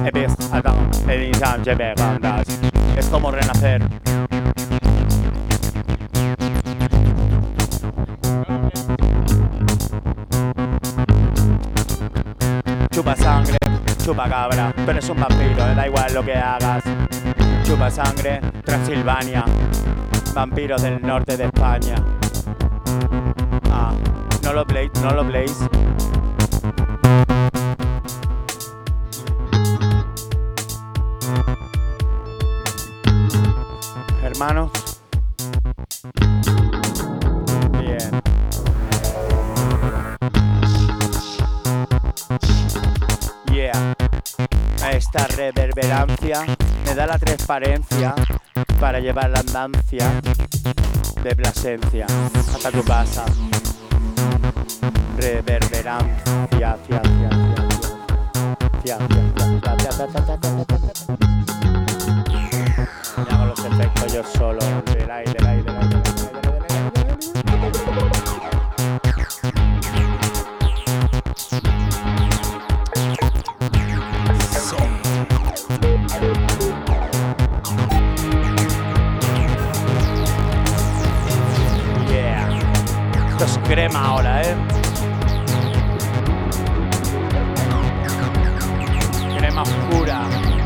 Es como renacer. Chupa sangre, chupa cabra, tú eres un vampiro, da igual lo que hagas. Chupa sangre, Transilvania, vampiros del norte de España. No lo pléis. Hermanos. Bien. Yeah. Esta reverberancia me da la transparencia para llevar la andancia de Plasencia hasta tu casa. Reverberancia, y hago los efectos yo solo. Del aire. Yeah. Esto es crema ahora, crema oscura.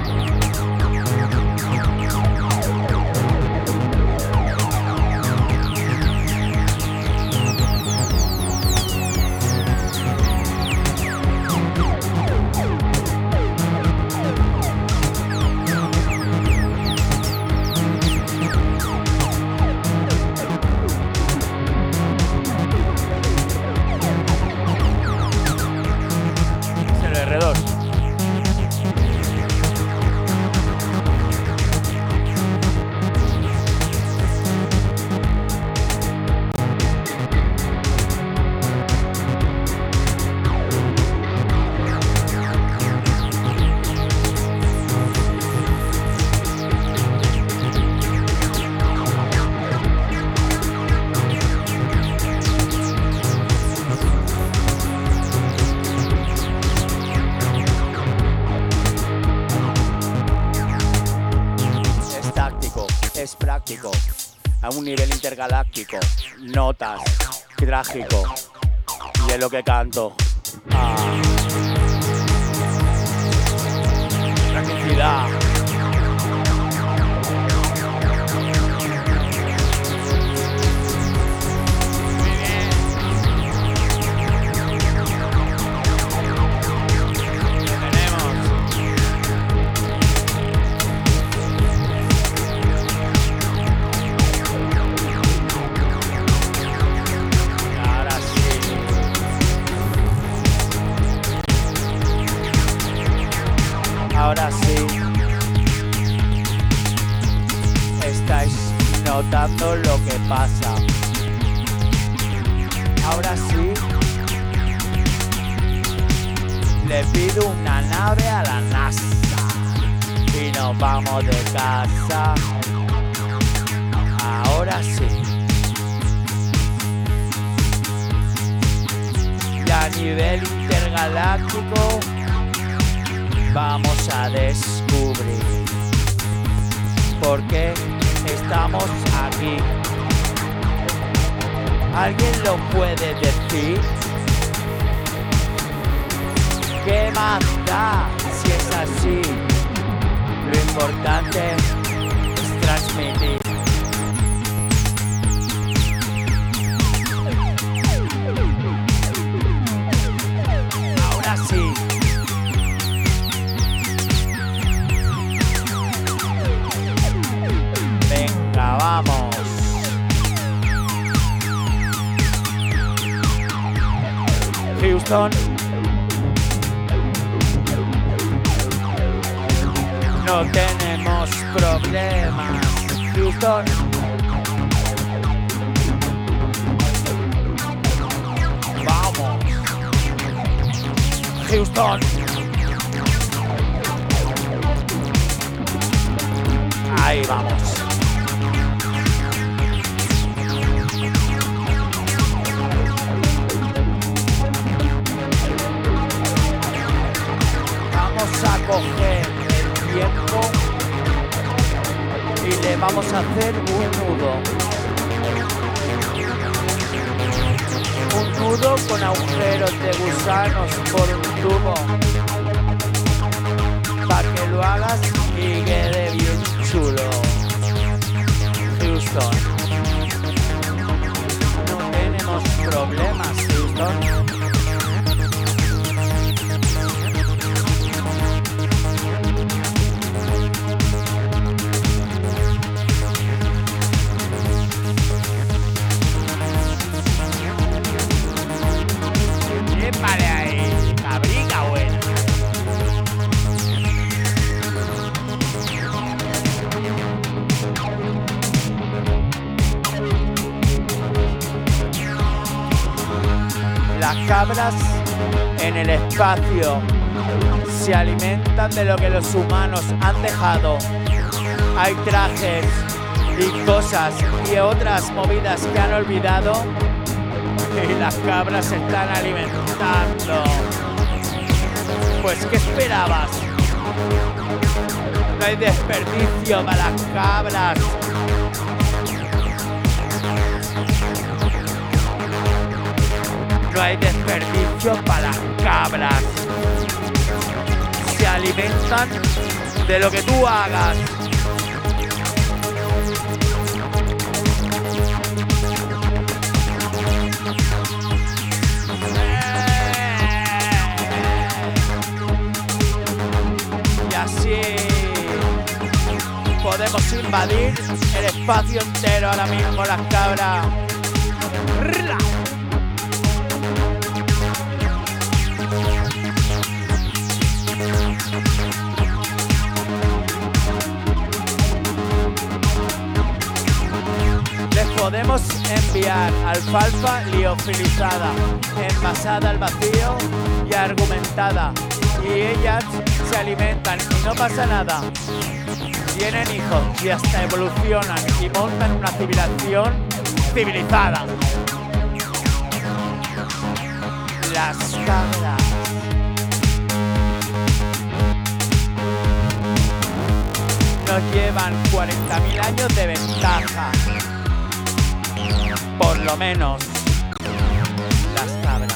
Es práctico, a un nivel intergaláctico, notas, trágico, y es lo que canto. Tranquilidad. Ahora sí, estáis notando lo que pasa. Ahora sí, le pido una nave a la NASA y nos vamos de casa. Ahora sí. Y a nivel intergaláctico vamos a descubrir por qué estamos aquí. ¿Alguien lo puede decir? ¿Qué más da si es así? Lo importante es transmitir. Ahora sí. Vamos. Houston. No tenemos problemas. Houston. Vamos. Houston. Ahí vamos. A coger vamos a hacer un nudo. Un nudo con agujeros de gusanos por un tubo. Pa' que lo hagas y quede bien chulo. Houston. No tenemos problemas, Houston. Vale ahí, cabrica buena. Las cabras en el espacio se alimentan de lo que los humanos han dejado. Hay trajes y cosas y otras movidas que han olvidado. Y las cabras se están alimentando. Pues, ¿qué esperabas? No hay desperdicio para las cabras. No hay desperdicio para las cabras. Se alimentan de lo que tú hagas. Podemos invadir el espacio entero ahora mismo, las cabras. Les podemos enviar alfalfa liofilizada, envasada al vacío y argumentada. Y ellas se alimentan y no pasa nada. Tienen hijos y hasta evolucionan y montan una civilización civilizada. Las cabras. Nos llevan 40.000 años de ventaja. Por lo menos. Las cabras.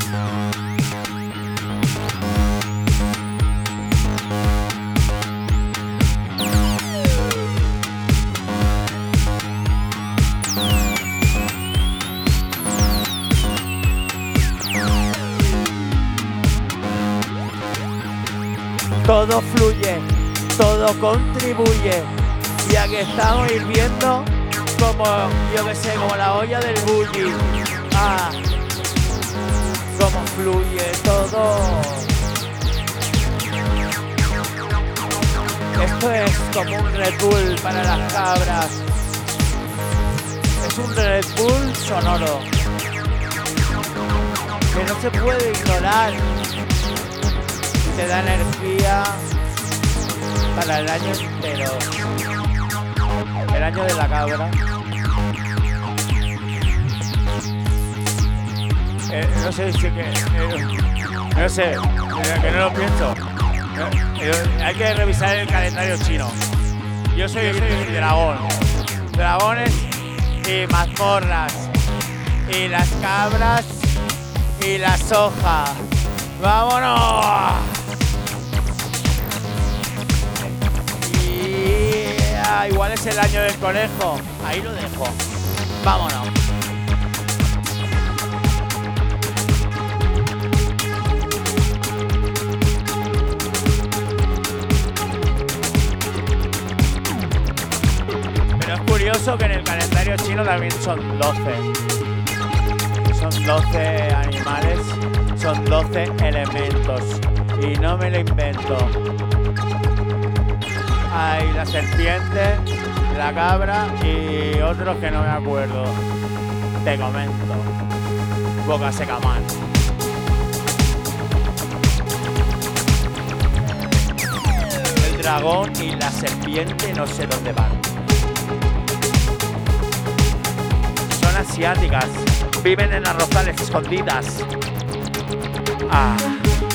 Todo fluye, todo contribuye. Y aquí estamos hirviendo como, yo que sé, como la olla del bulli. Ah, cómo fluye todo. Esto es como un Red Bull para las cabras. Es un Red Bull sonoro que no se puede ignorar. Te da energía para el año entero. El año de la cabra. No sé si que... no sé, que no lo pienso. Hay que revisar el calendario chino. Yo soy dragón. Dragones y mazmorras. Y las cabras y la soja. ¡Vámonos! Igual es el año del conejo. Ahí lo dejo. Vámonos. Pero es curioso que en el calendario chino también son 12. Son 12 animales, son 12 elementos. Y no me lo invento. Hay la serpiente, la cabra y otros que no me acuerdo. Te comento. Boca seca man. El dragón y la serpiente no sé dónde van. Son asiáticas. Viven en arrozales escondidas. Ah.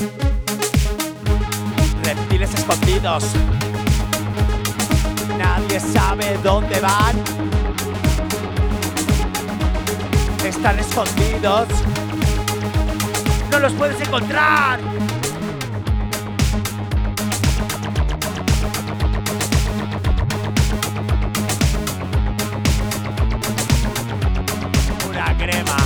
Reptiles escondidos. Nadie nadie sabe dónde van. Están escondidos, no los puedes encontrar. Una crema.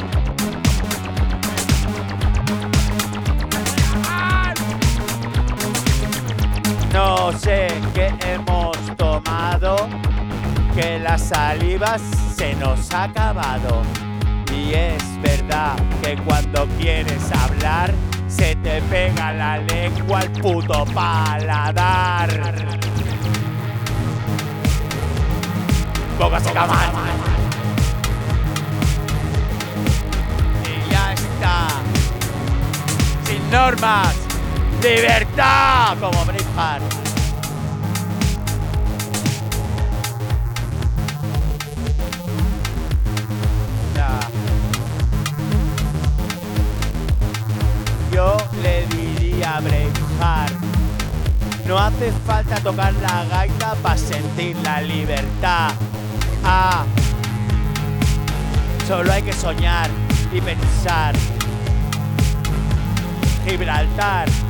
No sé qué hemos tomado, que la saliva se nos ha acabado. Y es verdad que cuando quieres hablar, se te pega la lengua al puto paladar. Boca seca mal. Y ya está. Sin normas. ¡Libertad! Como Braveheart. Yo le diría a Braveheart: no hace falta tocar la gaita para sentir la libertad. Solo hay que soñar y pensar. Gibraltar.